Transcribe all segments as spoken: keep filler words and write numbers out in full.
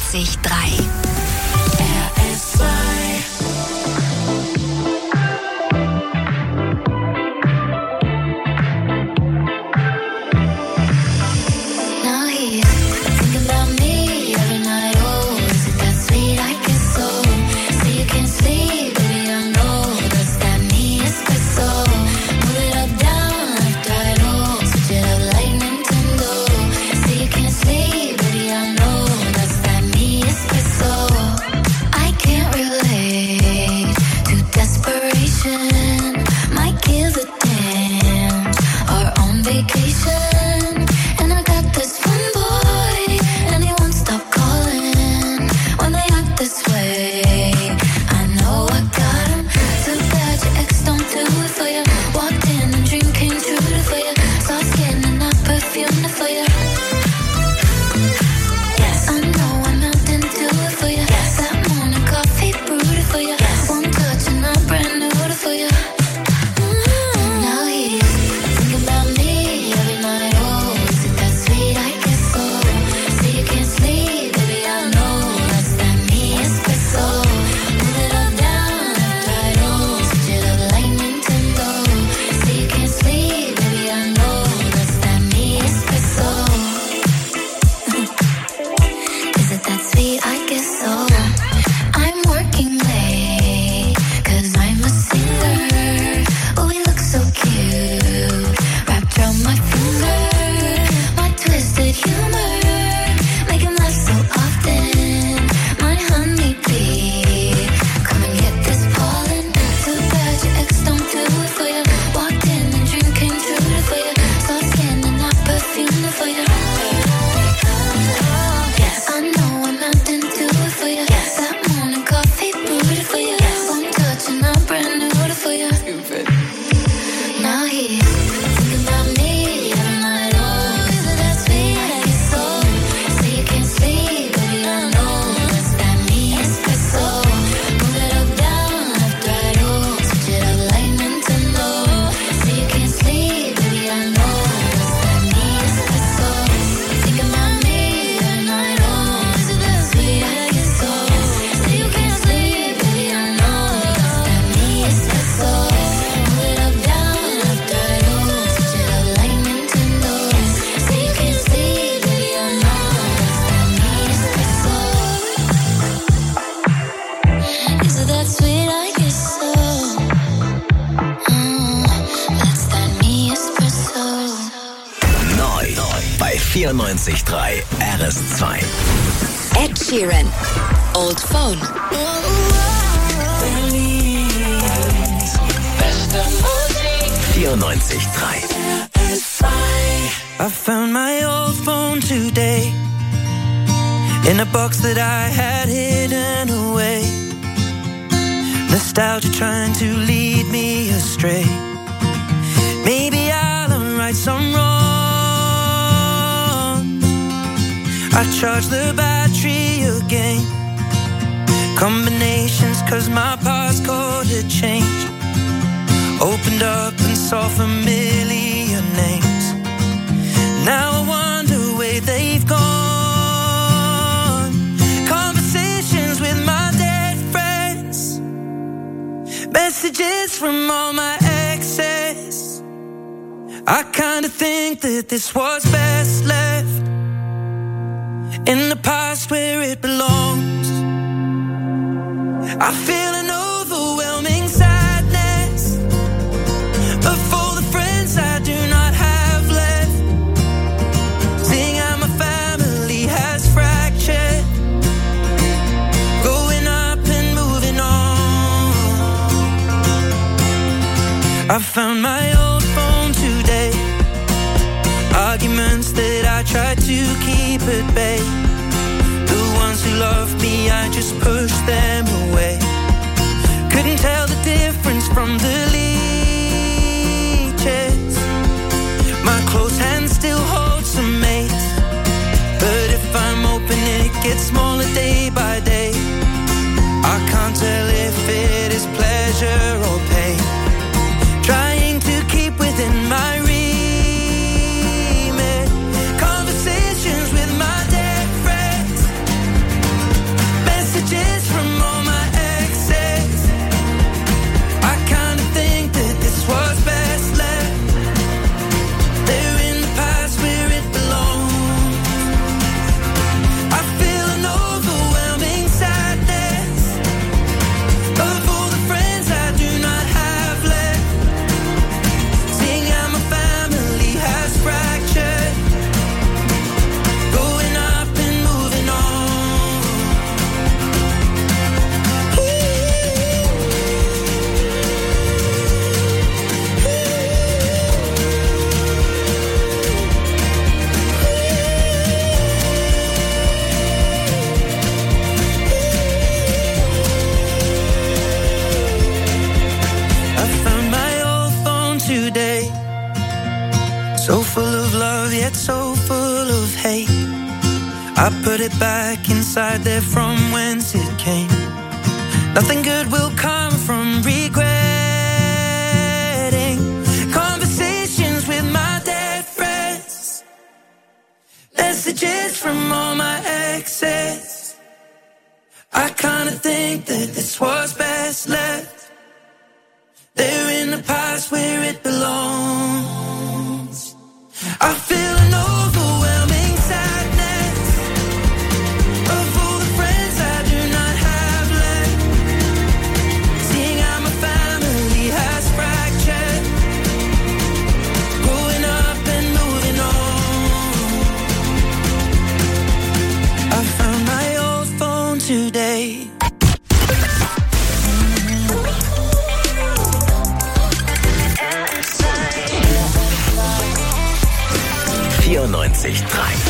vierundneunzig Komma drei. R S zwei. vierundneunzig Komma drei R S zwei. Ed Sheeran, Old Phone. vierundneunzig Komma drei. I found my old phone today in a box that I had hidden away. Nostalgia trying to lead me astray. Maybe I'll right some wrong. I charged the battery again. Combinations cause my passcode had changed. Opened up and saw familiar names. Now I wonder where they've gone. Conversations with my dead friends. Messages from all my exes. I kinda think that this was best left in the past where it belongs. I feel an overwhelming sadness of all the friends I do not have left. Seeing how my family has fractured, growing up and moving on. I found my old phone today. Arguments that I tried to keep at bay. The ones who loved me, I just pushed them away. Couldn't tell the difference from the leeches. My close hand still holds some mates, but if I'm open it gets smaller day by day. I can't tell if it is pleasure or pain. Trying to keep within my reach. I put it back inside there from whence it came. Nothing good will come from regretting conversations with my dead friends, messages from all my exes. I kinda think that this was best left there in the past where it belongs. I feel an overwhelming sadness of all the friends I do not have left, seeing how my family has fractured, growing up and moving on. I found my old phone today. vierundneunzig Komma drei.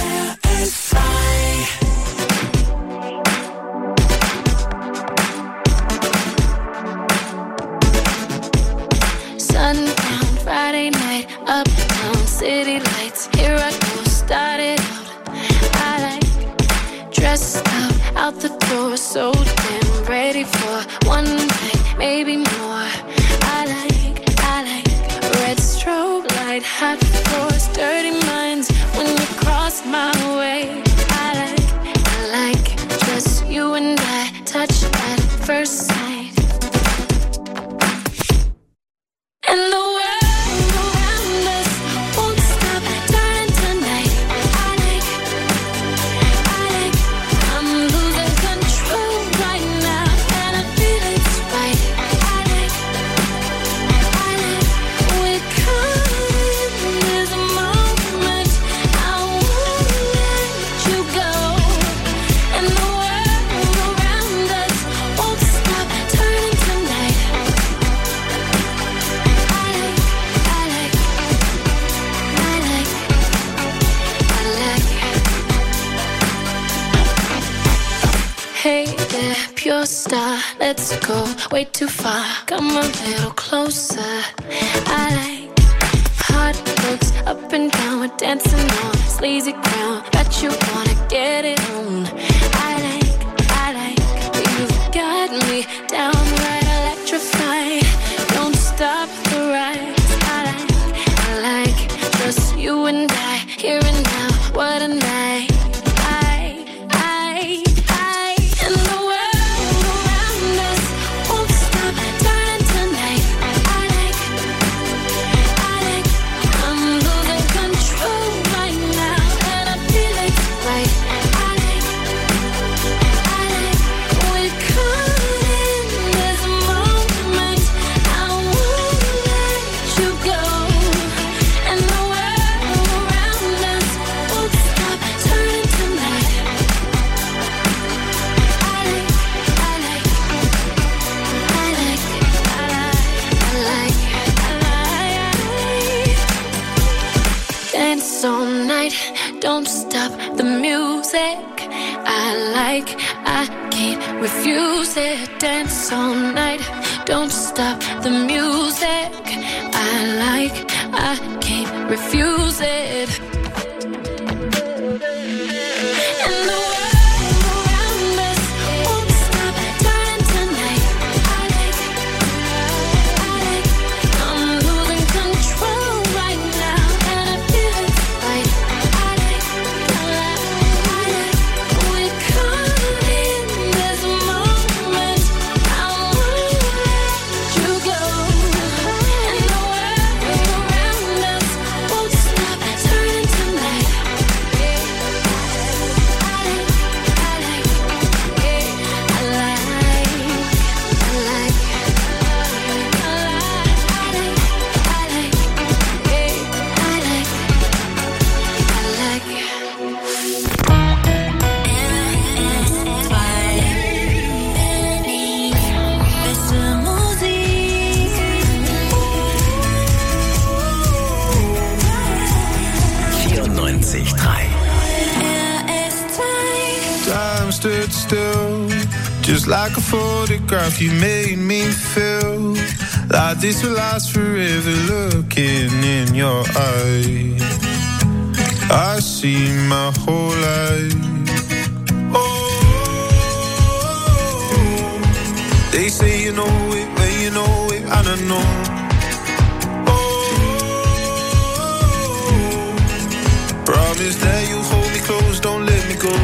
Sundown, Friday night, uptown, city lights. Here I go, started out. I like dressed up, out the door, so damn ready for one night, maybe more. I like, I like red strobe light, hot floors, dirty minds. When you cross my way, I like, I like just you and I, touch at first sight. And the world around us won't stop turning tonight. I like, I like, I'm losing control right now, and I feel it's right. I like, I like, we're caught in this moment. I won't let you go. And the world around us won't stop turning tonight. I like, I like, I like, I like. Hey there, pure star, let's go way too far. Come a little closer. I like hot looks up and down, we're dancing on sleazy ground. Bet you wanna get it on. I like, I like, you've got me downright electrified. Don't stop the ride. I like, I like, just you and I, here and now. What a night. I, I, I, and the world around us won't stop turning tonight. I like, I like, I'm losing control right now, and I feel it's right. I like, I like, we're caught in this moment. I won't let you go. And the world around us won't stop turning tonight. I like, I like, I like, I like, I like, I like. Dance all night, don't stop the music. I like, I can't refuse it. Dance all night, don't stop the music. I like, I can't refuse it. And the world around us won't stop turning tonight. I like, I like, I'm losing control right now, and I feel it's right. I like, I like, I like, we're caught in this moment. I won't let you go. And the world around us won't stop turning tonight. vierundneunzig Komma drei. Time stood still, just like a photograph. You made me feel like this will last forever. Looking in your eyes, I see my whole life say you know it when you know it, I don't know. Promise that you hold me close, don't let me go.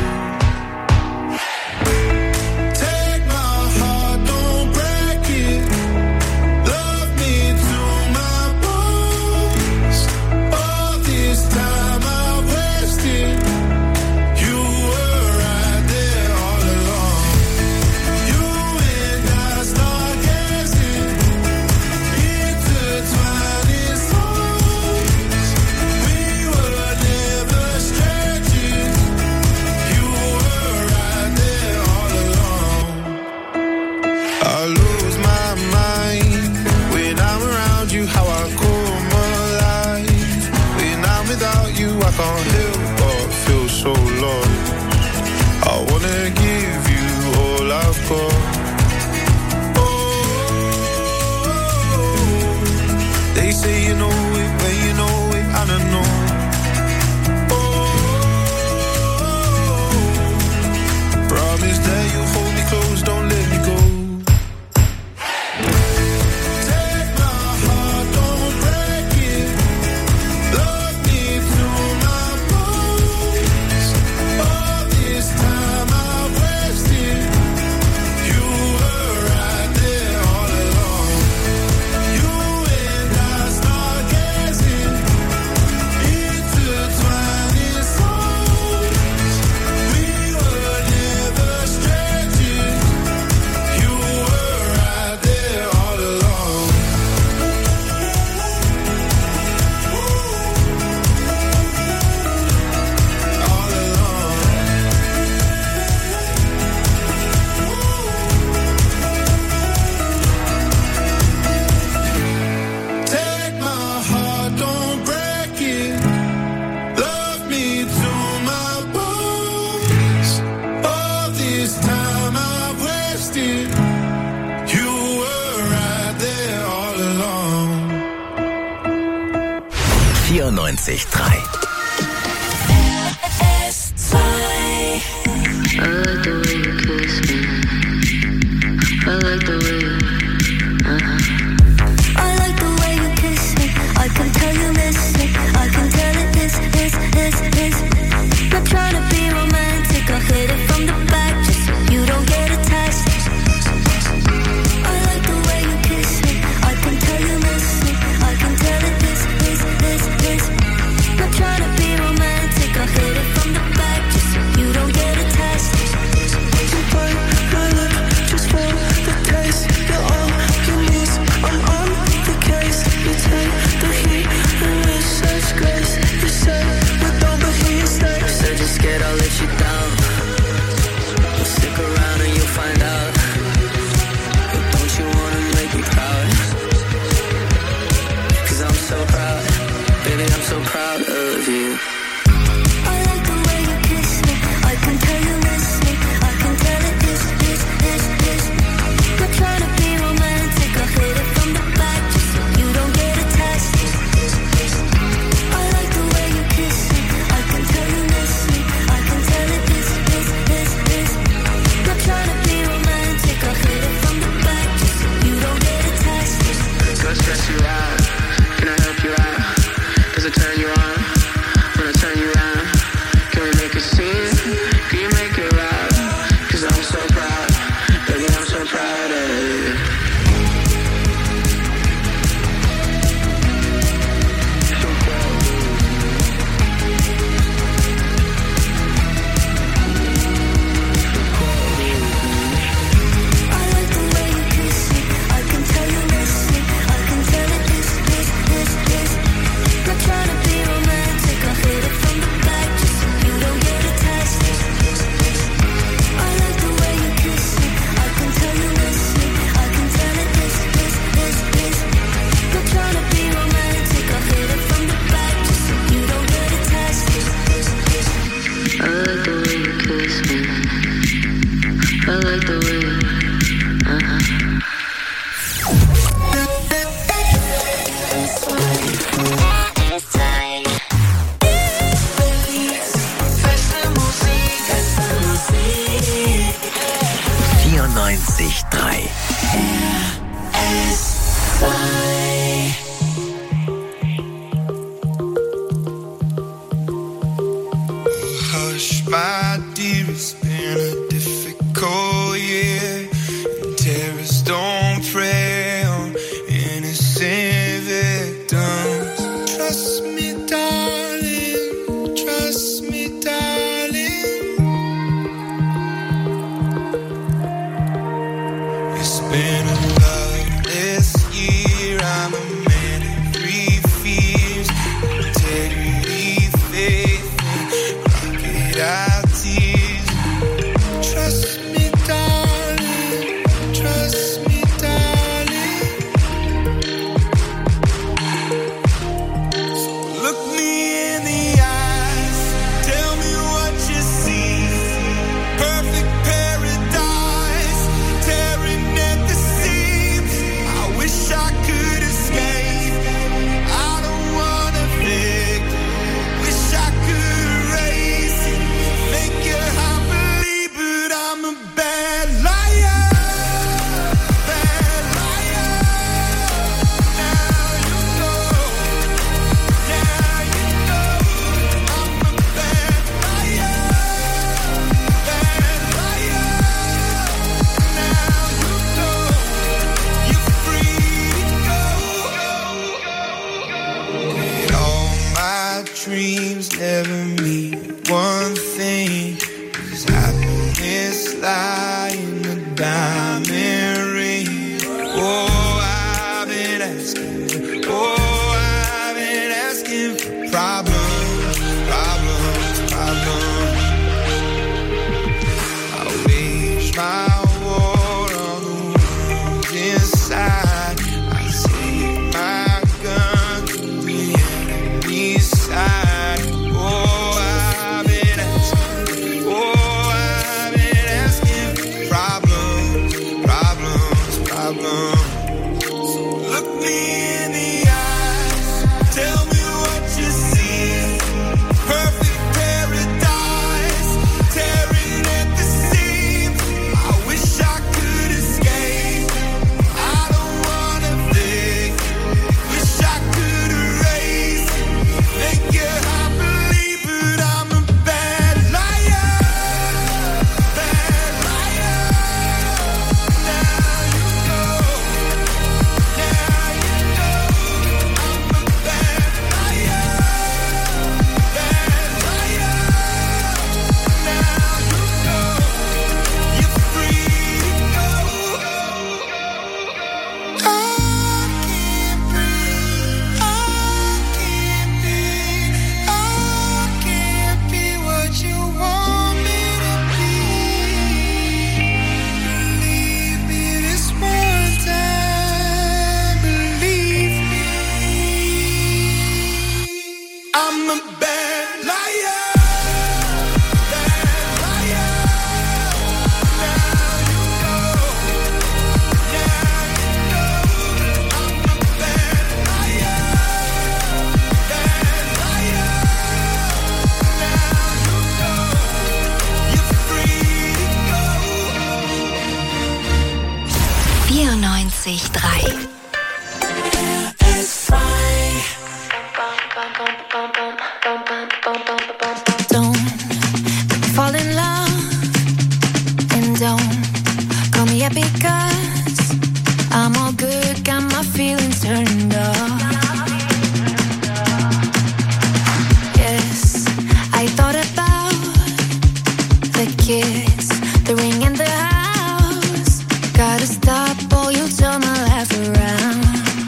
Take my heart, don't break it. Love me to my bones. All this time I've wasted. You were right there all along. You and I start gazing, intertwined in songs. We were never strangers. You were right there all along. I lose my mind when I'm around you. How I come alive when I'm without you. I can't help but feel so lost. I wanna give you all I've got. Oh, they say you know it when you know it, I don't know. Promise that you hold me close, don't let me go. Take my heart, don't break it. Love me to my bones. All this time I've wasted. You were right there all along. You and I start gazing, intertwined in songs. We were never strangers. You were right there all along. All along. Take my heart, don't break it. Love me to my bones. All this time I've wasted. You were right there all along. vierundneunzig Komma drei. I like the way you kiss me. I like the way you, uh-huh. I like the way you kiss me. I can tell you miss it. I can tell it is, is, is, is. Not trying to be romantic. I hit it from the back just so you don't get attached. I like the way you kiss me. I can tell you miss it. I can tell it is, is, is, is. Not trying to be romantic. I hit it from the back just so you don't get attached. You bite my lip just for the taste. You're all you need. I'm on the case. You take the heat and with such grace. You say we don't, but here you stay. Said you're scared I'll let you down. Well, stick around and you'll find out. But don't you wanna make me proud? Cause I'm so proud. Baby, I'm so proud of you. I like the way you kiss me. I can tell you miss me. I can tell it is, is, is, is. Not trying to be romantic. I hit it from the back just so you don't get attached. I like the way you kiss me. I can tell you miss me. I can tell it is, is, is, is. Not trying to be romantic. I hit it from the back just so you don't get attached. Do I stress you out? Can I help you out? Does it turn you on? When I turn you around, can we make a scene? Can you make it loud? Cause I'm so proud. Baby, I'm so proud of you. So proud of you. I like the way you kiss me. I can tell you miss me. I can tell it is, is, is, is. Not trying to be romantic. I hit it from the back just so you don't get attached. I like the way you kiss me. I can tell you miss me. I can tell it is, is, is, is. Not trying to be romantic. I hit it from the back just so you don't get attached. I like the way you kiss me. I like the way you, uh-huh. vierundneunzig Komma drei. dear, it's been a difficult year. And terrorists don't prey on innocent victims. Trust me, darling, trust me, darling. It's been a loveless year. I'm a man of three fears: integrity, faith, and crocodile tears. Trust me, darling, trust me, darling. So look me in the eyes, tell me what you see. Perfect paradise, tearing at the seams. I wish I could escape. I don't wanna think. Wish I could erase it, make your heart believe, but I'm a bad liar, bad liar. Now you know, now you know, I'm a bad liar, bad liar. Now you know, you're free to go. Did all my dreams never mean one thing? Does happiness lie in the diamond ring? Oh, I've been asking, oh, I've been asking for problems, problems, problems. I wage my war on the wounds inside. I take my gun to the enemy's side. Oh, I've been asking, oh, I've been asking for problems, problems, problems. Look me in the eyes, tell me what you see. Perfect paradise, tearing at the seams. I wish I could escape. I don't wanna think. Wish I could erase it, make your heart believe, but I'm a bad liar, bad liar. Now you know, now you know, I'm a bad liar, bad liar. Now you know, you're free to go. I can't breathe, I can't be, I can't be what you want me to be. Believe me this one time, believe me. I'm a bad liar, bad liar. Now you know, now you know, I'm a bad liar, bad liar. Now you know, you're free to go. vierundneunzig Komma drei. Don't fall in love and don't call me up because I'm all good, got my feelings turned off. Yes, I thought about the kids, the ring and the house. Gotta stop or you'll turn my life around.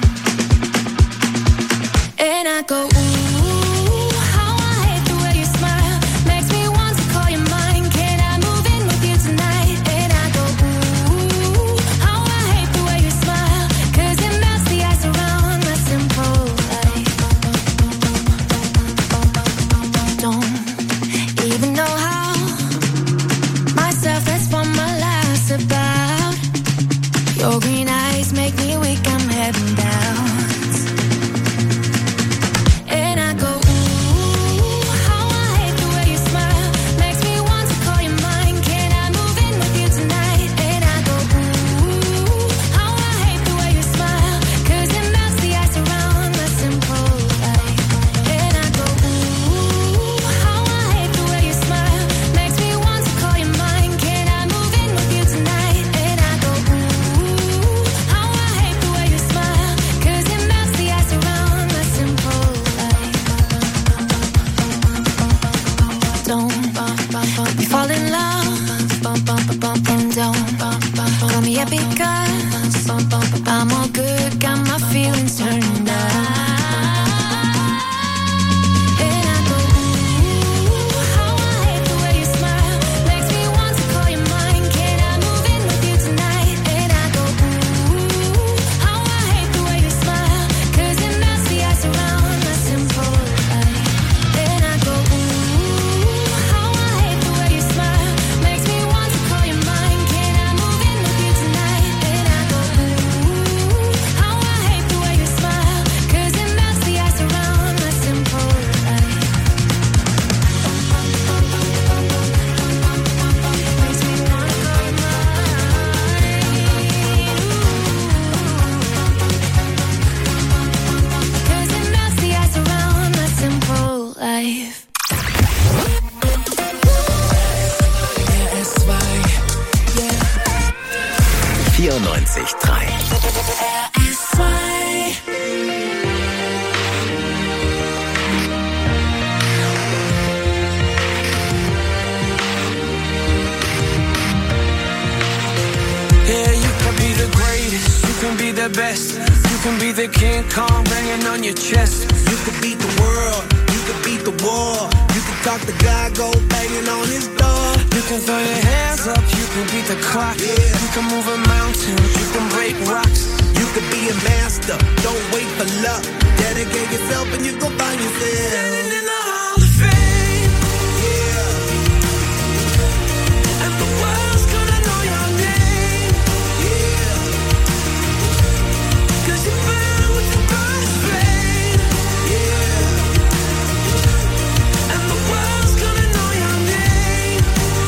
And I go, ooh, how I hate the way you smile. Makes me want to call you mine. Can I move in with you tonight? And I go, ooh, how I hate the way you smile. 'Cause it melts the ice around my simple life. Don't even know how myself, that's what my life's about. Your green eyes make me weak, I'm heading down. And I go, ooh, how I hate the way you smile. Makes me want to call you mine. Can I move in with you tonight? And I go, ooh, how I hate the way you smile. 'Cause it melts the ice around my simple life. And I go, ooh, how I hate the way you smile. Makes me want don't. Call me up because I'm all good, got my feelings turned up. vierundneunzig Komma drei. Yeah, you can be the greatest, you can be the best, you can be the King Kong banging on your chest. You could beat the world, you could beat the war. You could talk to God, go banging on his door. You can throw your hands up, you can beat the clock. Yeah. You can move a mountain, you can break rocks. You could be a master, don't wait for luck. Dedicate yourself and you go find yourself. Standing in the Hall of Fame, Yeah, and the world's gonna know your name. yeah, Cause you burn with the brightest flame, yeah, and the world's gonna know your name.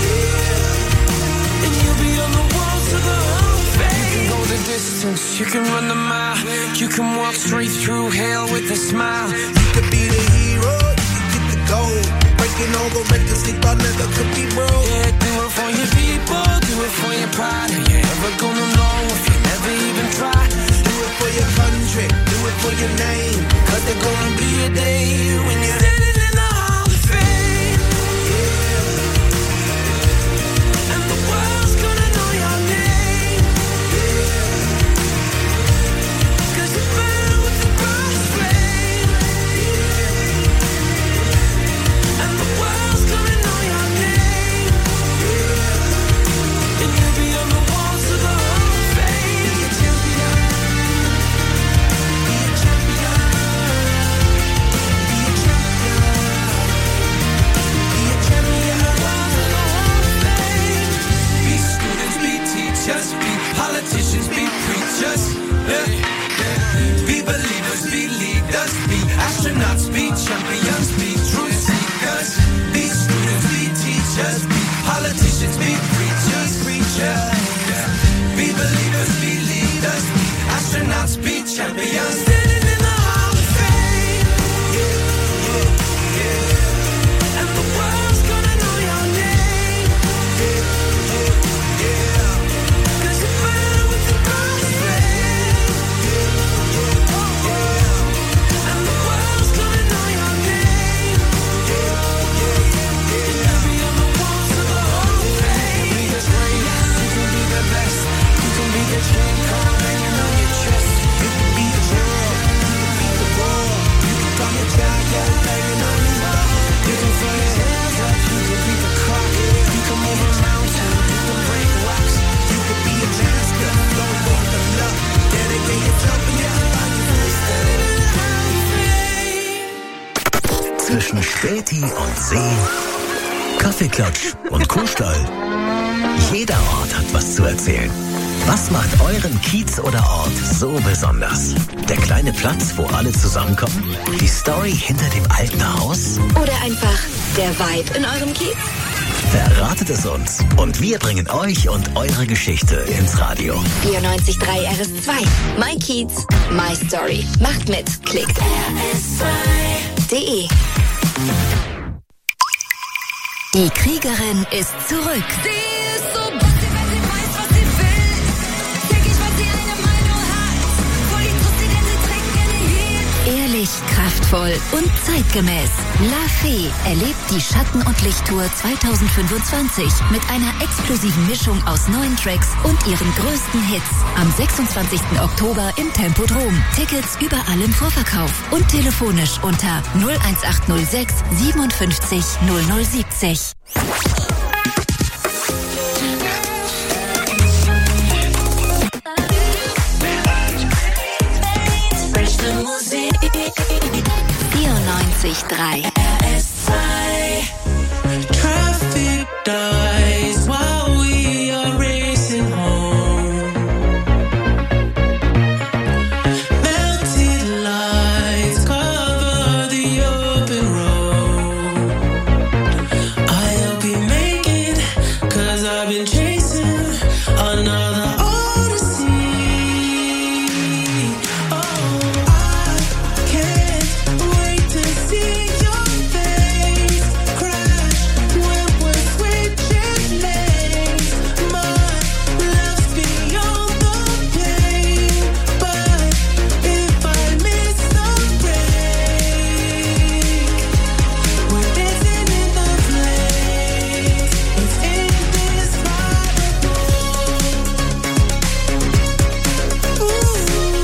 And you'll be on the walls of the Hall of Fame. You can go the distance, you can run the mile. You can walk straight through hell with a smile. You could be the hero, you could get the gold. Breaking all the records they thought never could be broke. Yeah, do it for your people, do it for your pride. Are you ever gonna know if you never even try? Do it for your country, do it for your name. Cause there's gonna be a day when you're standing in the Hall of Fame, and the world's gonna know your name. Cause you burn with the brightest flame, and the world's gonna know your name. And you'll be on the walls of the Hall of Fame. Be a champion, be a champion, be a champion, be a champion. Walls of the Hall of Fame. Be students, be teachers, be politicians, be preachers. Yeah, yeah. Be believers, be leaders, be astronauts, be champions, be truth seekers. Be students, be teachers, be politicians, be preachers, preachers. Yeah. Be believers, be leaders, be astronauts, be champions. Standing in the Hall of Fame, yeah, yeah, yeah. And the world's gonna know your name, yeah, yeah, yeah. Cause you burn with the brightest flame, yeah, yeah, yeah. And the world's gonna know your name, yeah, yeah, yeah. And you'll be on the walls of the Hall of Fame. You can be the greatest, you can be the best, you can be the King Kong banging on your chest. You could be the world, you could beat the war. You could call your child, go banging on his door. You can throw your hands up, you can beat the clock. You can move a mountain, you can break rocks. You could be a master, don't wait for luck. Dedicate yourself and you go find yourself. Zwischen Späti und See, Kaffeeklatsch und Kuhstall. Jeder Ort hat was zu erzählen. Was macht euren Kiez oder Ort so besonders? Der kleine Platz, wo alle zusammenkommen? Die Story hinter dem alten Haus? Oder einfach der Vibe in eurem Kiez? Verratet es uns und wir bringen euch und eure Geschichte ins Radio. vierundneunzig Komma drei R S zwei. My Kiez, My Story. Macht mit. Klickt R S zwei Punkt de. Die Kriegerin ist zurück. Sie ist so bossy, weil sie weiß, was sie will. Täglich, weil sie eine Meinung hat. Voll die Tussi, denn sie trägt gerne Heat. Stylisch, kraftvoll und zeitgemäß. La Fee erlebt die Schatten- und Lichttour zwanzig fünfundzwanzig mit einer exklusiven Mischung aus neuen Tracks und ihren größten Hits. Am sechsundzwanzigsten Oktober im Tempodrom. Tickets überall im Vorverkauf und telefonisch unter null eins acht null sechs siebenundfünfzig null null siebzig. vierundneunzig Komma drei R S zwei. Traffic dies while we are racing home. Melted lights cover the open road. I hope you make it, 'cause I've been chasing another odyssey. Oh, I can't wait to see your face crash when we're switching lanes. My love's beyond the pain, but if I miss the break, we're dancing in the flames. It's indescribable. Ooh.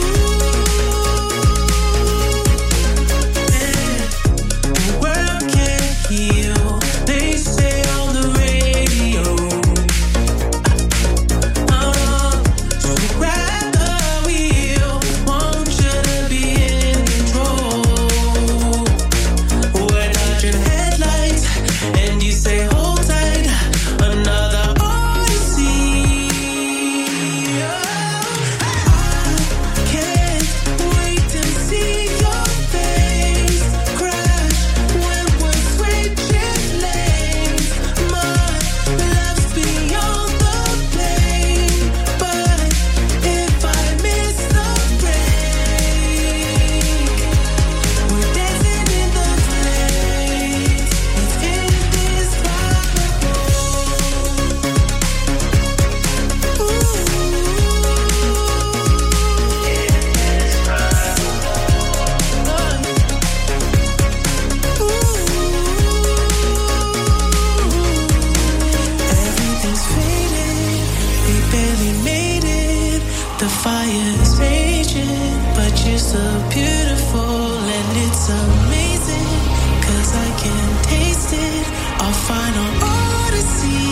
The world can't heal, they say on the radio. Uh, so grab the wheel, want you to be in control. We're dodging headlights, and you say hold tight, another odyssey. I can't wait to see your face crash when we're switching lanes. My love's beyond the pain, but if I miss the break, we're dancing in the flames. It's indescribable. Everything's faded, we barely made it. The fire's raging, but you're so beautiful and it's amazing, 'cause I can taste it, our final odyssey.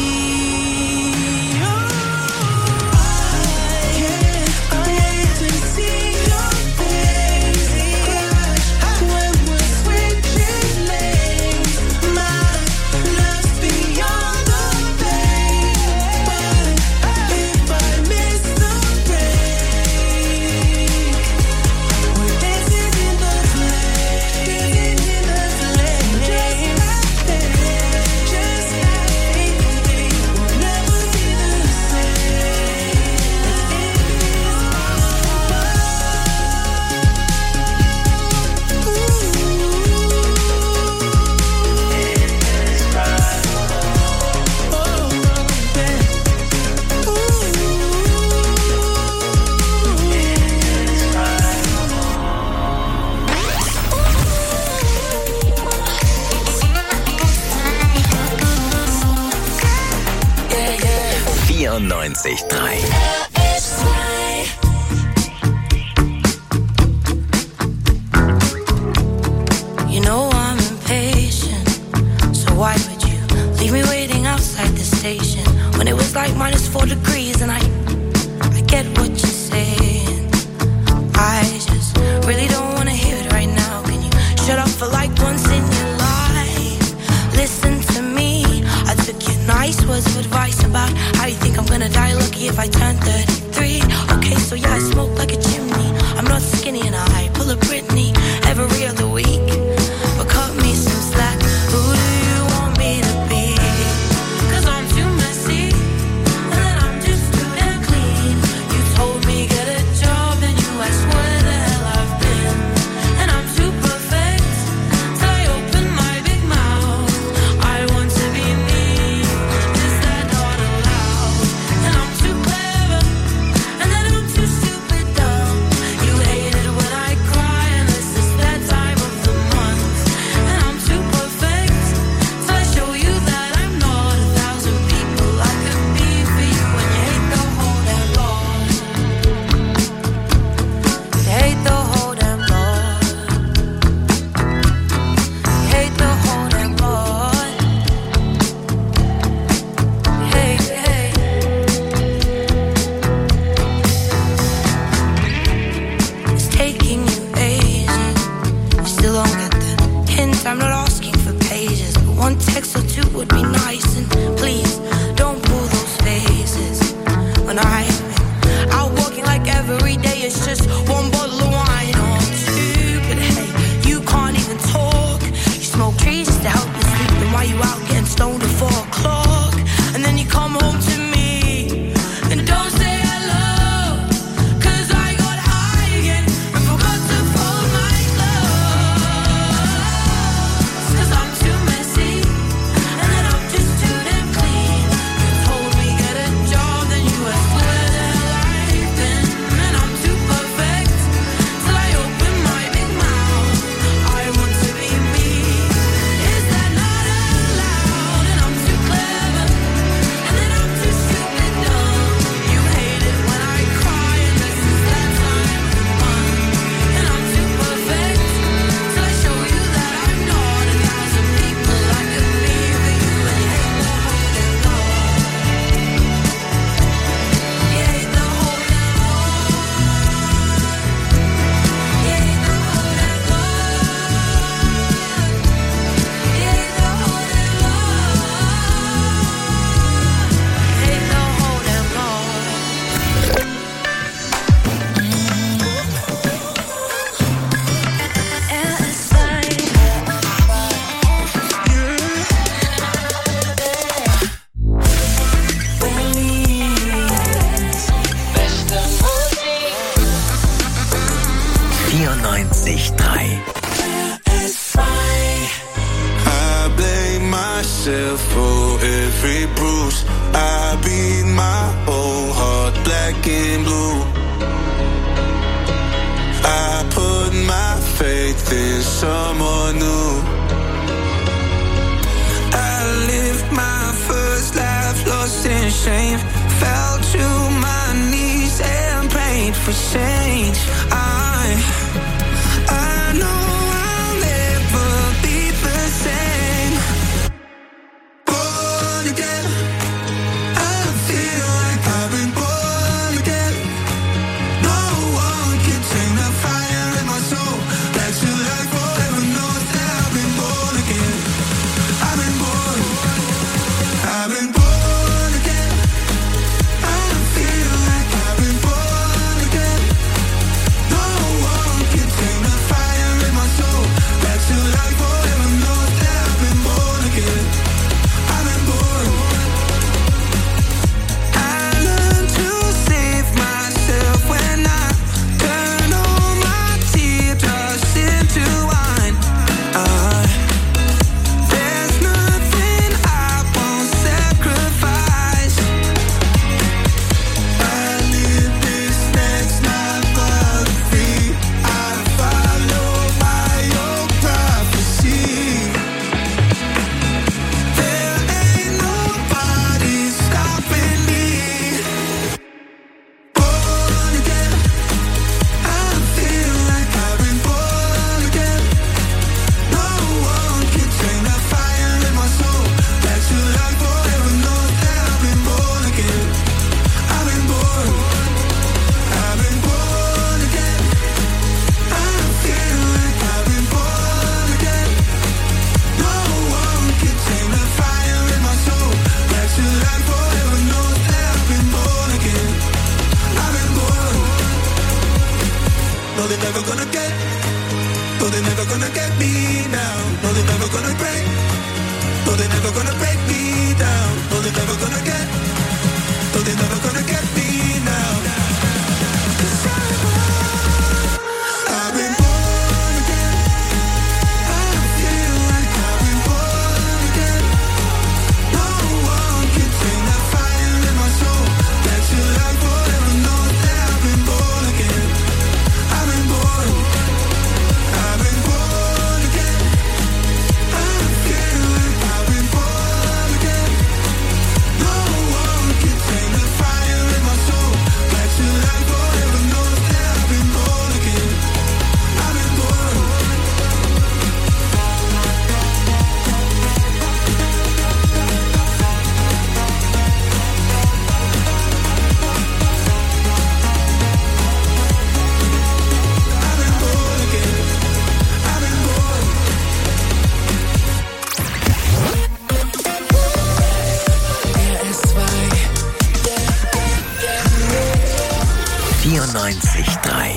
Oh, I can't wait to see your face crash when we're switching lanes. My love's beyond the pain, but if I miss the break, we're dancing in the flames, dancing in the flames. Just like that, just like we'll never be the same. vierundneunzig Komma drei. You know I'm impatient, so why would you leave me waiting outside the station when it was like minus four degrees? And I, I get what you're saying. I just really don't wanna hear it right now. Can you shut up for like once in your life? Listen to me. I took your nice words of advice about how you think I'm gonna die lucky if I turn thirty-three. Okay, so yeah, I smoke like a chimney. I'm not skinny and I pull a Britney every other week. But cut me some slack. Who do you want me to be? 'Cause I'm too messy, and then I'm just too damn clean. You told me get a job, and you asked where the hell I've been. And I'm too perfect, so I open my big mouth. I want to be me, is that not allowed? And I'm too clever, vierundneunzig Komma drei. I blame myself for every bruise. I beat my old heart black and blue. I put my faith in someone new. I lived my first life lost in shame. Fell to my knees and prayed for change. I, I know I'll never be the same. Born again, I feel like I've been born again. No one can tame the fire in my soul. That you like forever knows that I've been born again. I've been born, I've been born. vierundneunzig Komma drei.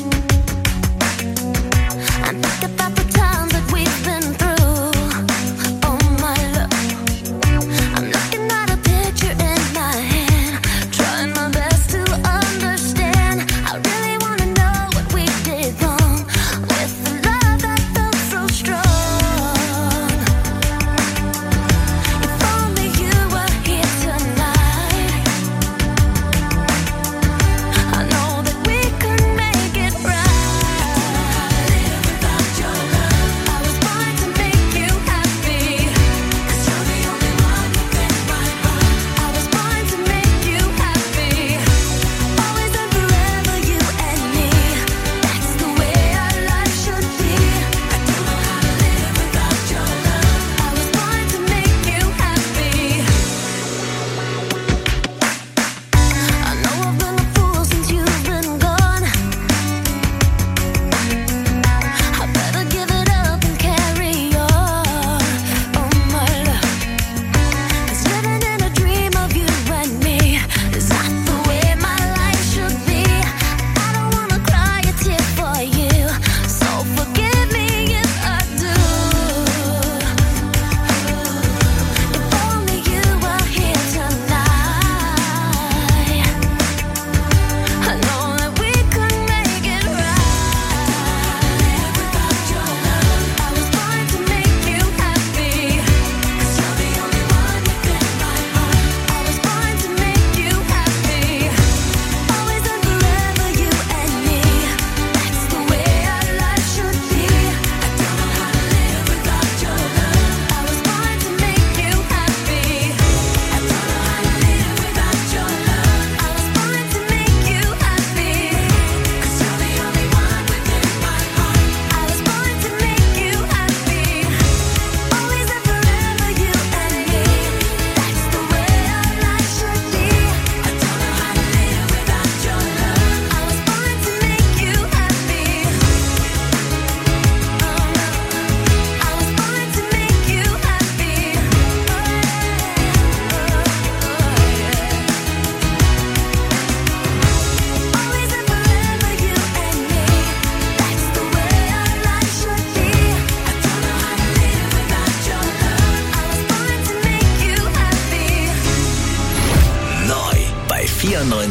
About the times that we've been through.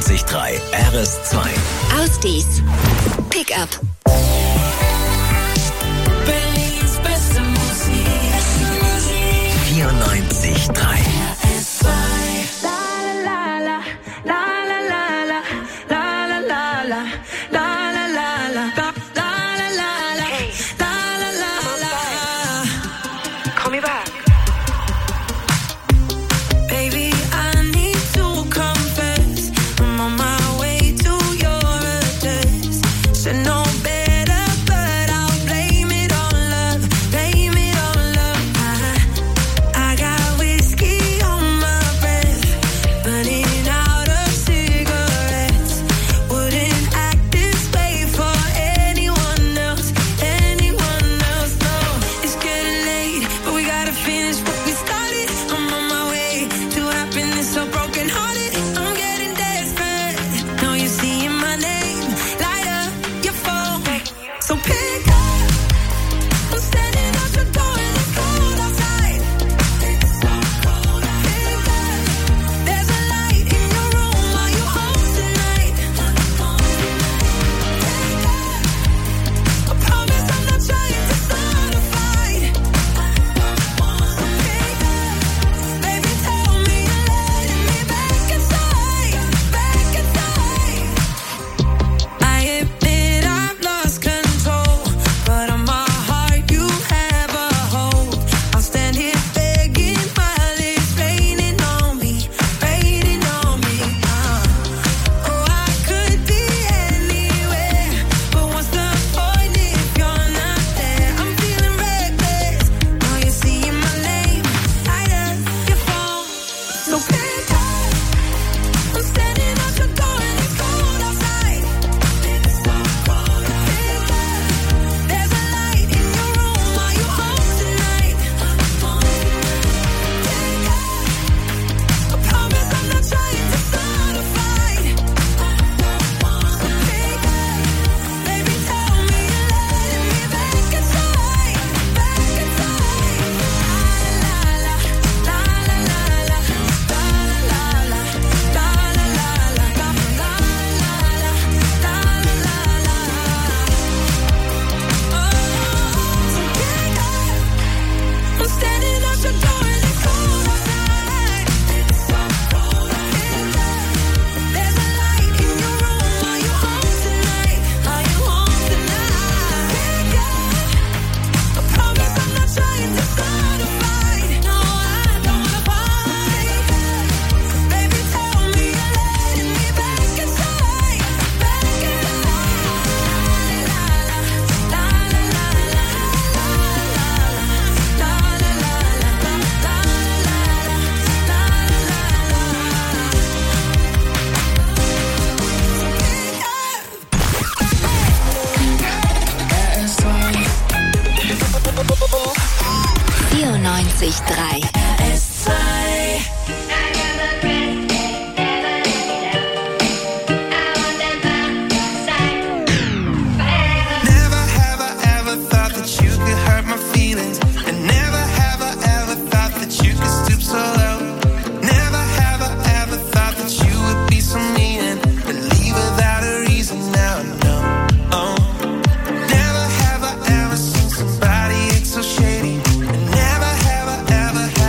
vierundneunzig Komma drei R S zwei. Ausdies. Pickup. Berlins beste Musik. vierundneunzig Komma drei. R S zwei. La la la la la la la la la la la la la la la la la la la la. Call me back. Baby, I need to confess, I'm on my way to your address. Should know better, but I'll blame it on love, blame it on love. I, I got whiskey on my breath, burning out of cigarettes. Wouldn't act this way for anyone else, anyone else. No, it's getting late, but we gotta finish what we started. I'm on my way to happiness, so broken hearted. I'm getting desperate. Now you're seeing my name, light up your phone. So pick up. I'm standing at your door and it's cold outside. It's so cold outside. Pick up. There's a light in your room. Are you home tonight? Pick up. I promise I'm not trying to start a fight. So pick up. Baby, tell me you're letting me back inside, back inside. I admit I've lost control, but on my heart you have a hold. I'll stand here begging while it's raining on me, raining on me. Uh. Oh, I could be anywhere, but what's the point if you're not there? I'm feeling reckless. Now you're seeing my name, light up your phone. So pick up. I'm standing at your door and it's cold outside. It's so cold. Pick up. There's a light in your room. Are you home tonight? Pick up. I promise I'm not trying to start a fight. So pick up. Baby, tell me you're letting me back inside, back inside. La la la la la la la la la la la la la la I'm standing at your door and it's cold outside. It's so cold. There's a light in your room. Are you home tonight? Are you home tonight? I promise I'm not trying to start a fight. No, I don't wanna fight. Baby, tell me you're letting me back inside, back inside. La la la la la la la la la la la la. vierundneunzig Komma drei. R S zwei. Never have I ever thought that you could hurt my feelings, and never have I ever thought that you could stoop so low. Never have I ever thought that you would be so mean and leave without a reason. Now I know. Oh. Never have I ever seen somebody act so shady, and never have I ever had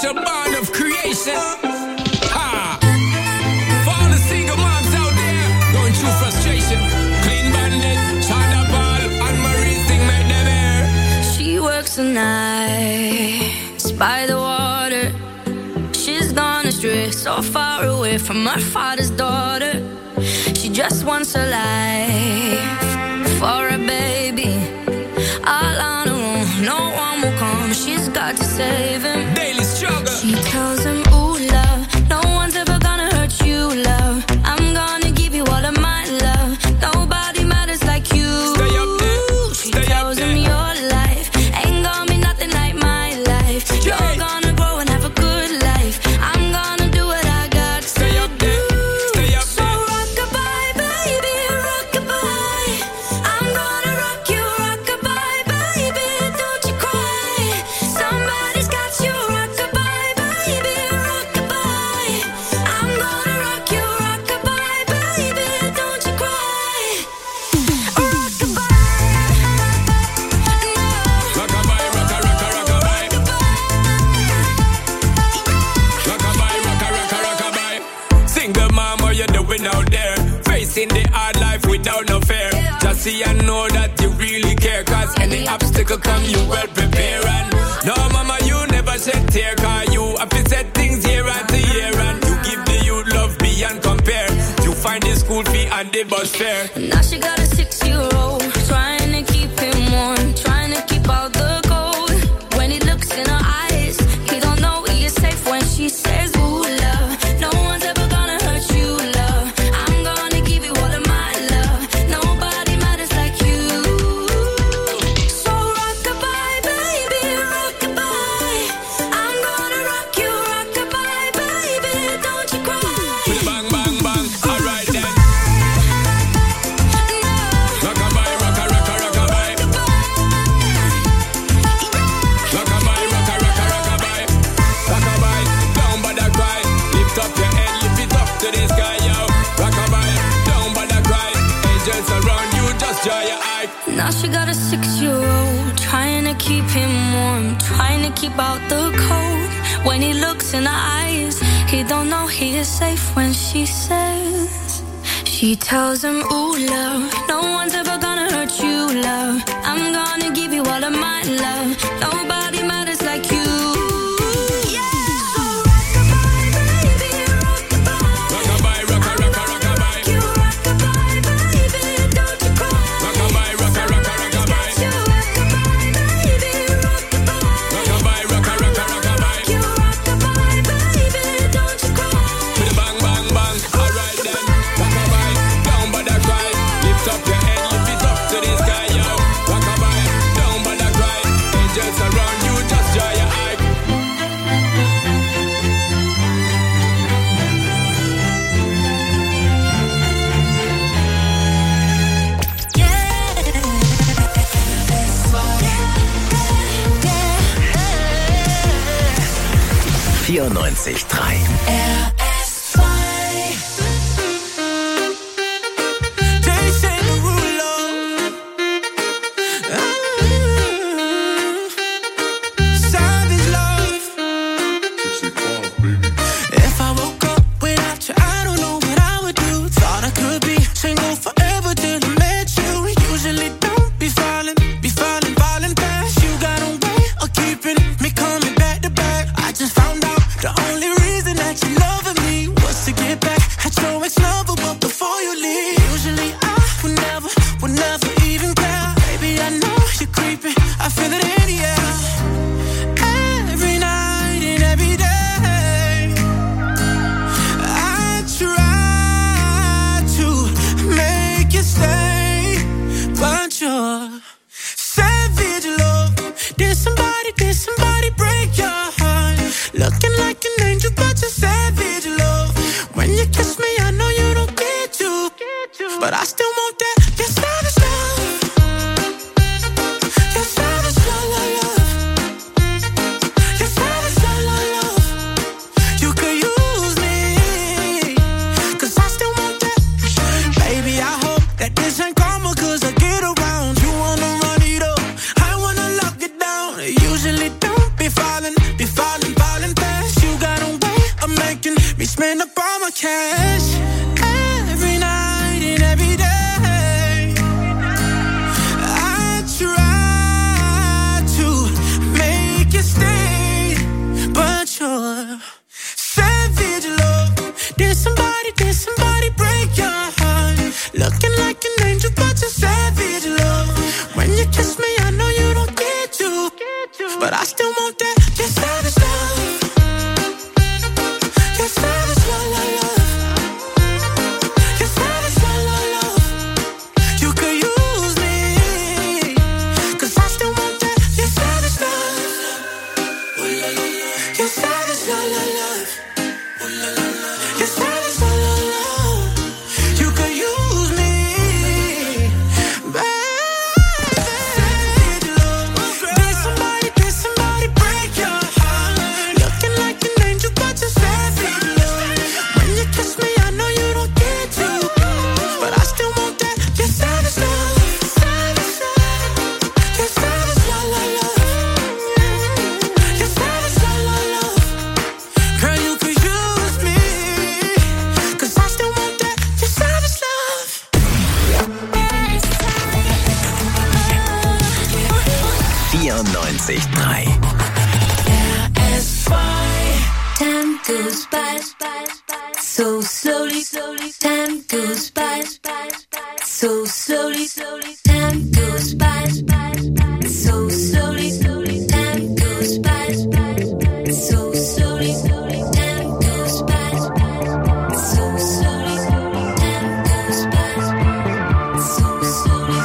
a bond of creation. Ha! For all the single moms out there going through frustration, Clean Bandit, China Ball, and Marie Sting made them air. She works the nights by the water. She's gone astray, so far away from her father's daughter. She just wants a life for a baby. All on her own, no one will come. She's got to save him. Daily struggle. She tells him, ooh, love, no one's ever gonna hurt you, love. I'm gonna give you all of my love. Nobody matters like you. Stay up there. She Stay tells up him there. your life ain't gonna be nothing like my life. You're Yeah. gonna grow and have a good life. I'm gonna do what I got to Stay up there. Stay up So there. rock-a-bye, baby, rock-a-bye. I'm gonna rock you, rock-a-bye, baby, don't you cry. Somebody's got you, rock-a-bye, baby, rock-a-bye. I'm gonna rock you, rock-a-bye, baby, don't you cry. Rock-a-bye, Rockabye, rocka, rocka, rockabye. Rockabye, rocka, rocka, rockabye. Single mom, what you doing out there? Facing the hard life without no fear. Just see and know that you really care. Cause any obstacle come, you well prepare. And no, mama, you never shed tear. Cause you have to set things year after year. And you give the youth love beyond compare. You find the school fee and the bus fare. Now she got a six-year-old, trying to keep him warm, trying to keep out the cold. When he looks in her eyes, he don't know he is safe when she says, ooh, love, no one's ever gonna hurt you, love. I'm gonna give you all of my love. Nobody matters like you. So rock-a-bye, baby, rock-a-bye. I'm gonna rock you, rock-a-bye, baby, don't you cry. With a bang, bang, bang. Alright then. Rockabye, rocka, rocka, rockabye. Rockabye, rocka, rocka, rockabye. Rockabye, down by the cry. Lift up your head, lift it up to the sky, yo. Rockabye, down by the cry. Angels around you, just dry your eye. Now she got a six-year-old, trying to keep him warm, trying to keep out the cold. When he looks in her eyes, he don't know he is safe when she says. She tells him, ooh, love, no one's ever gonna hurt you, love. I'm gonna give you all of my love. Nobody matters like you. So rock-a-bye, baby, rock-a-bye. Rockabye, rocka, rocka, rockabye. You rock-a-bye, baby, don't you cry. Rockabye, rocka, rocka, rockabye. You rock-a-bye, baby, rock-a-bye. Rockabye, rocka, rocka, rockabye. You rock-a-bye, baby, don't you cry. With a bang, bang, bang. Alright then. Rockabye, down by the cry. Lift up your head, lift it up to the sky, yo. Rockabye, down by the cry. Angels around you, just dry your eye. vierundneunzig Komma drei. They say the rule of savage love. If I woke up without you, I don't know what I would do. Thought I could be single forever till I met you. Usually don't be falling, be falling, falling fast. You got a way of keeping me coming back to back. I just found out the only reason that you loving me was to get back at your ex-lover, but before you leave, usually I would never, would never even care. Baby, I know you're creeping, I feel it in the air. Every night and every day, I try to make you stay, but you're savage love. Did somebody, did somebody break your heart? Looking like an angel, but you're savage love. When you kiss me, I know you don't get you, but I still want that. You're savage love. You're savage love, love, love. You're savage love, love, love. You could use me, cause I still want that. Baby, I hope that this ain't karma, cause I get around. You wanna run it up, I wanna lock it down. Usually don't be falling, be falling, falling fast. spend up all my cash every night and every day. I try to make you stay, but you're savage love. Did somebody, did somebody break your heart? Looking like an angel, but you're savage love. When you kiss me, I know you don't get to, but I still want that. You're savage love. You're savage love, love, love. You're savage love, love, love. You could use me, 'cause I still want that. You're savage love. You're savage love, love, love. You're savage love, love, love. You could use me, baby. Savage love. Did somebody, did somebody break your heart? Looking like an angel, but you're savage love. When you kiss me, I know you don't get to, but I still want that. You're savage love. Savage love. You're savage love, love, love. You're savage love, love, love. Girl, you could use me, 'cause I still want that. You're savage love. vierundneunzig Komma drei. Time goes by so slowly, time goes by so slowly, time goes by so slowly, time goes by so slowly, time goes by so slowly, time goes by so slowly.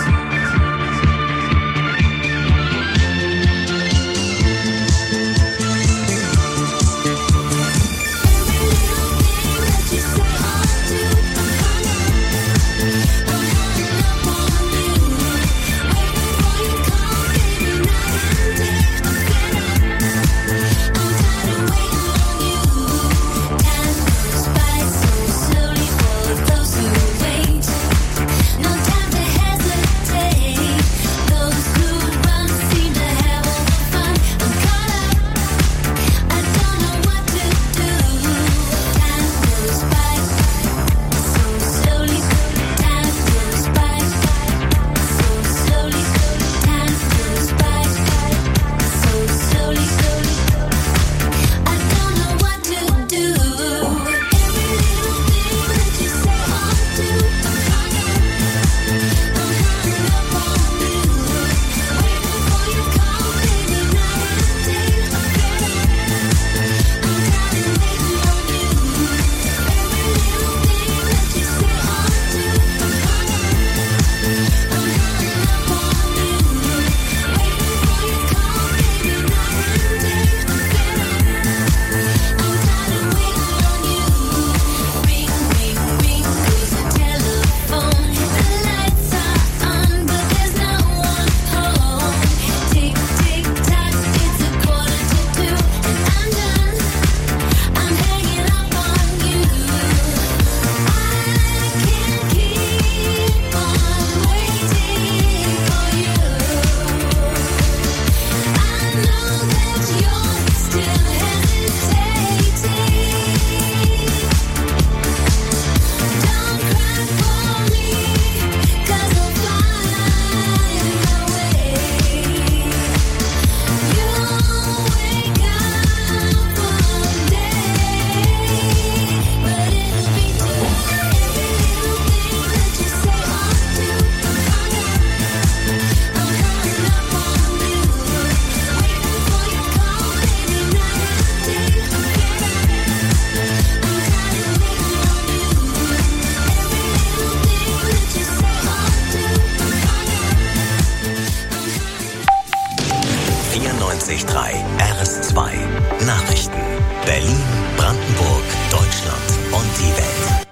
vierundneunzig Komma drei R S zwei. Nachrichten. Berlin, Brandenburg, Deutschland und die Welt.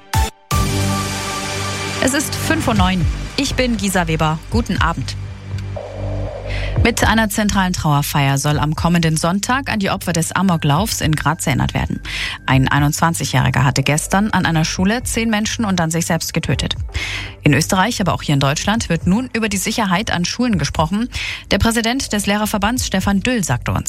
Es ist fünf Uhr neun. Ich bin Gisa Weber. Guten Abend. Mit einer zentralen Trauerfeier soll am kommenden Sonntag an die Opfer des Amoklaufs in Graz erinnert werden. Ein einundzwanzigjähriger hatte gestern an einer Schule zehn Menschen und dann sich selbst getötet. In Österreich, aber auch hier in Deutschland, wird nun über die Sicherheit an Schulen gesprochen. Der Präsident des Lehrerverbands, Stefan Düll, sagte uns: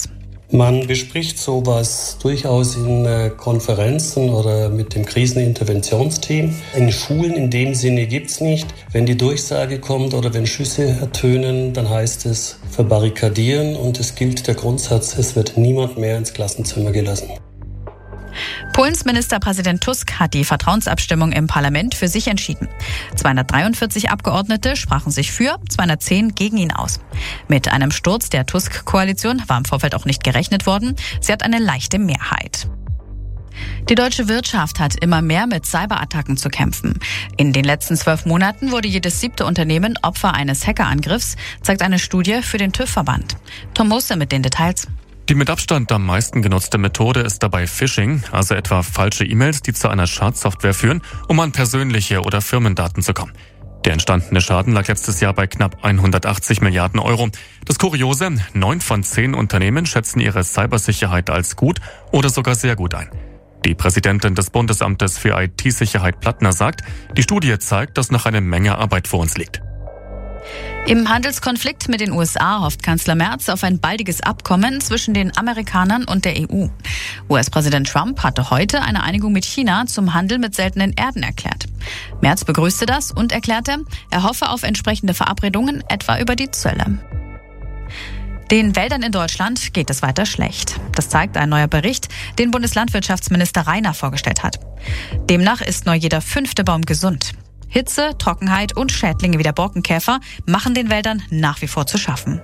Man bespricht sowas durchaus in äh, Konferenzen oder mit dem Kriseninterventionsteam. In Schulen in dem Sinne gibt's nicht. Wenn die Durchsage kommt oder wenn Schüsse ertönen, dann heißt es verbarrikadieren und es gilt der Grundsatz, es wird niemand mehr ins Klassenzimmer gelassen. Polens Ministerpräsident Tusk hat die Vertrauensabstimmung im Parlament für sich entschieden. zweihundertdreiundvierzig Abgeordnete sprachen sich für, zweihundertzehn gegen ihn aus. Mit einem Sturz der Tusk-Koalition war im Vorfeld auch nicht gerechnet worden. Sie hat eine leichte Mehrheit. Die deutsche Wirtschaft hat immer mehr mit Cyberattacken zu kämpfen. In den letzten zwölf Monaten wurde jedes siebte Unternehmen Opfer eines Hackerangriffs, zeigt eine Studie für den TÜV-Verband. Tom Mosse mit den Details. Die mit Abstand am meisten genutzte Methode ist dabei Phishing, also etwa falsche E-Mails, die zu einer Schadsoftware führen, um an persönliche oder Firmendaten zu kommen. Der entstandene Schaden lag letztes Jahr bei knapp hundertachtzig Milliarden Euro. Das Kuriose, neun von zehn Unternehmen schätzen ihre Cybersicherheit als gut oder sogar sehr gut ein. Die Präsidentin des Bundesamtes für I T-Sicherheit Plattner sagt, die Studie zeigt, dass noch eine Menge Arbeit vor uns liegt. Im Handelskonflikt mit den U S A hofft Kanzler Merz auf ein baldiges Abkommen zwischen den Amerikanern und der E U. U S-Präsident Trump hatte heute eine Einigung mit China zum Handel mit seltenen Erden erklärt. Merz begrüßte das und erklärte, er hoffe auf entsprechende Verabredungen, etwa über die Zölle. Den Wäldern in Deutschland geht es weiter schlecht. Das zeigt ein neuer Bericht, den Bundeslandwirtschaftsminister Rainer vorgestellt hat. Demnach ist nur jeder fünfte Baum gesund. Hitze, Trockenheit und Schädlinge wie der Borkenkäfer machen den Wäldern nach wie vor zu schaffen.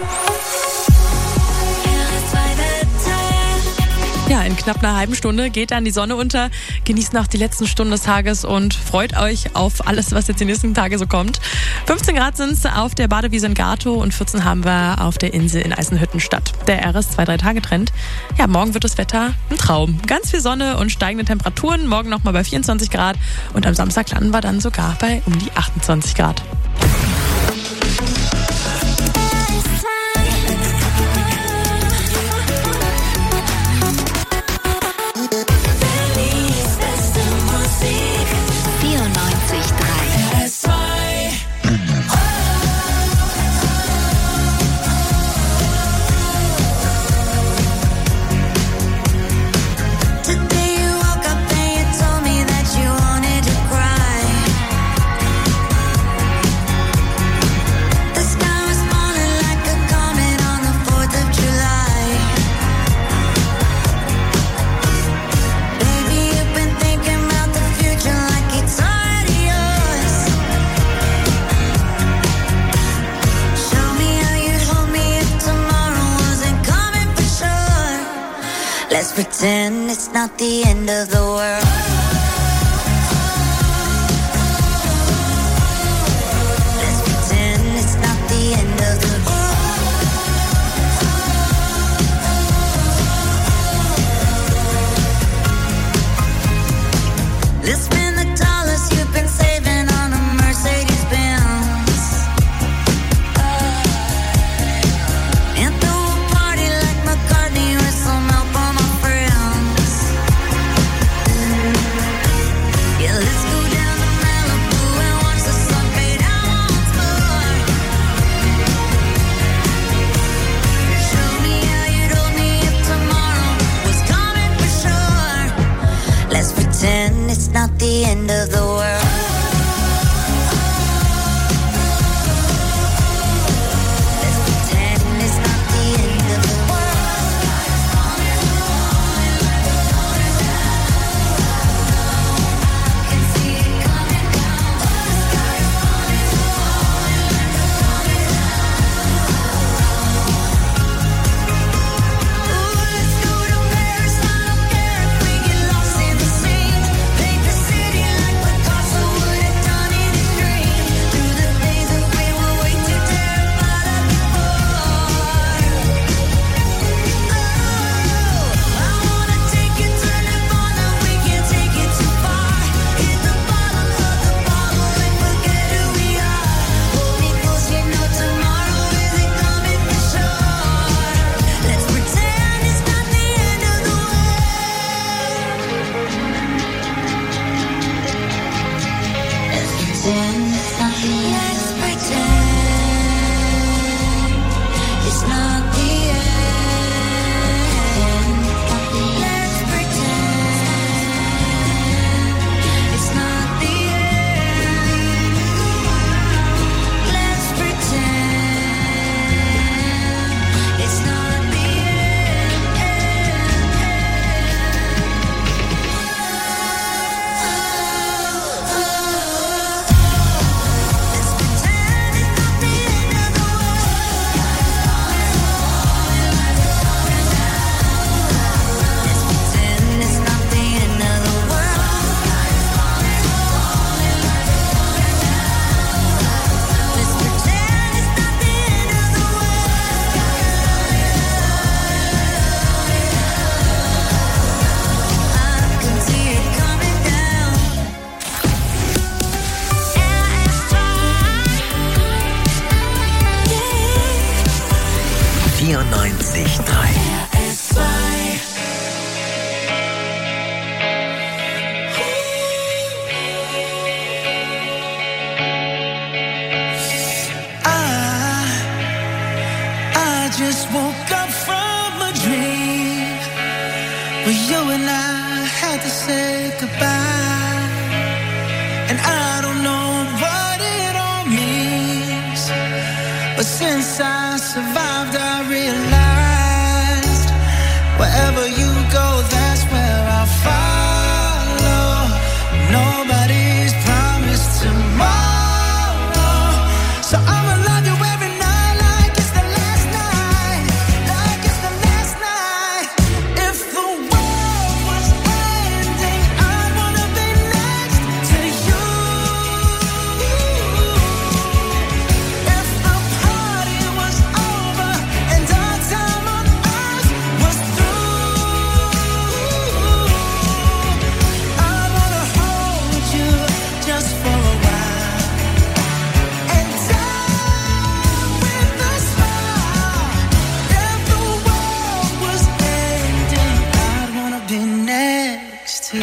Ja, in knapp einer halben Stunde geht dann die Sonne unter. Genießt noch die letzten Stunden des Tages und freut euch auf alles, was jetzt die nächsten Tage so kommt. fünfzehn Grad sind es auf der Badewiese in Gatow und vierzehn haben wir auf der Insel in Eisenhüttenstadt. Der R S zwei drei Tage Trend. Ja, morgen wird das Wetter ein Traum. Ganz viel Sonne und steigende Temperaturen. Morgen nochmal bei vierundzwanzig Grad und am Samstag landen wir dann sogar bei um die achtundzwanzig Grad. Let's pretend it's not the end of the world. Let's pretend it's not the end of the world. Let's spend the dollars you've been saving on a Mercedes Benz. And throw a party like McCartney with some help on my friends. had to say goodbye, and I don't know what it all means, but since I survived I realized wherever you go, that's where I'll follow. Nobody's promised tomorrow, so I'ma love you every night like it's the last night, like it's the last night. If the world was ending, I'd wanna be next to you. If the party was over and our time on earth was through, I wanna hold you just for a while and die with a smile. If the world was ending, I'd wanna be next to you.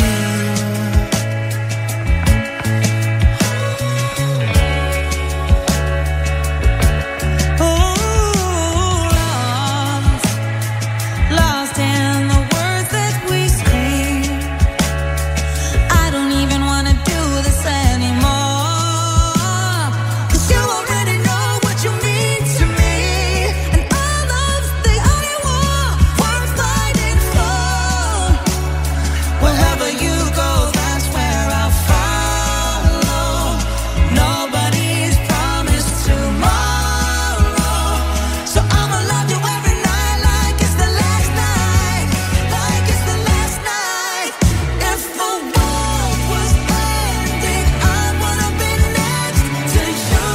Lost in the words that we scream. I don't even wanna do this anymore, 'cause you already know what you mean to me, and all of the only war worth fighting for. Wherever you go, that's where I'll follow. Nobody's promised tomorrow, so I'ma love you every night like it's the last night, like it's the last night. If the world was ending, I'd wanna be next to you.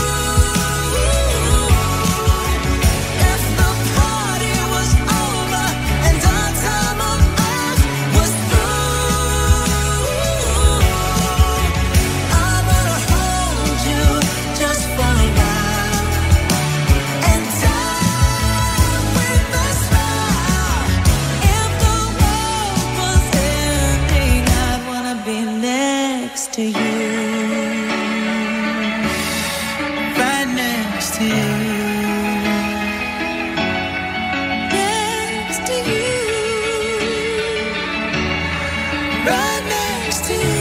If the party was over and our time on earth was through, I wanna hold you just for a while and die with a smile. If the world was ending, I'd wanna be next to you, right next to you, next to you, right next to you.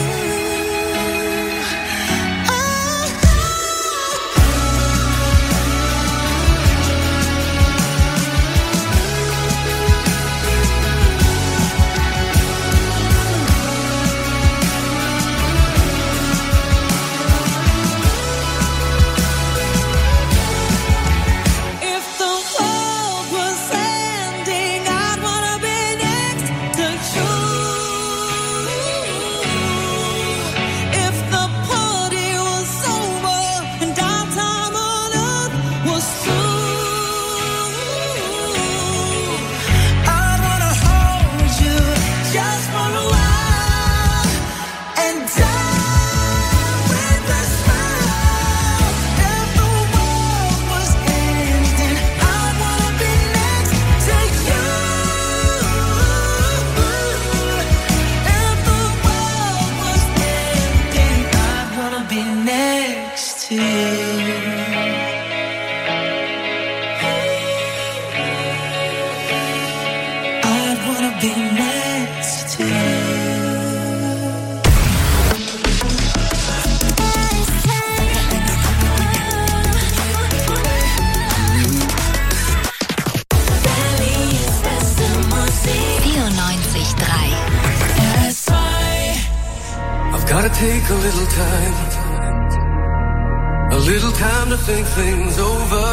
If the world was ending, I'd wanna be next to you. If the party was over and our time on earth was through, I'd wanna hold you just for a while and die with a smile. If the world was ending, I'd wanna be next to you. If the world was ending, I'd wanna be next to you. I'd wanna be next to you. vierundneunzig Komma drei. I've gotta take a little time, a little time to think things over.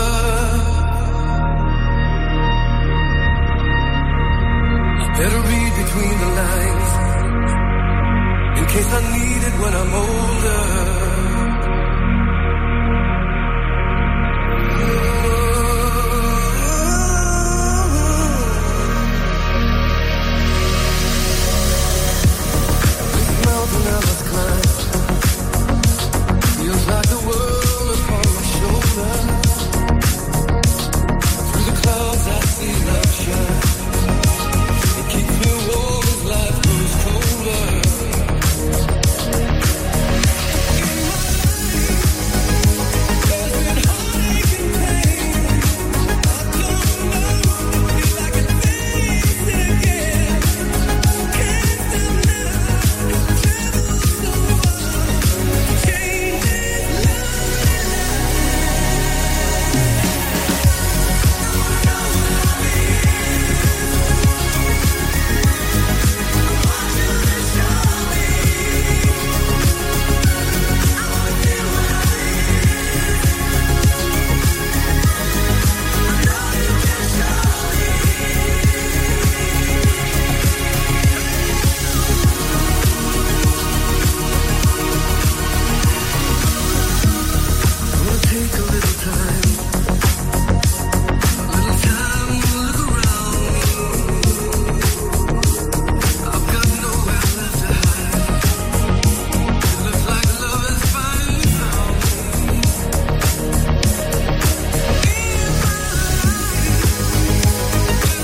I better read between the lines in case I need it when I'm older.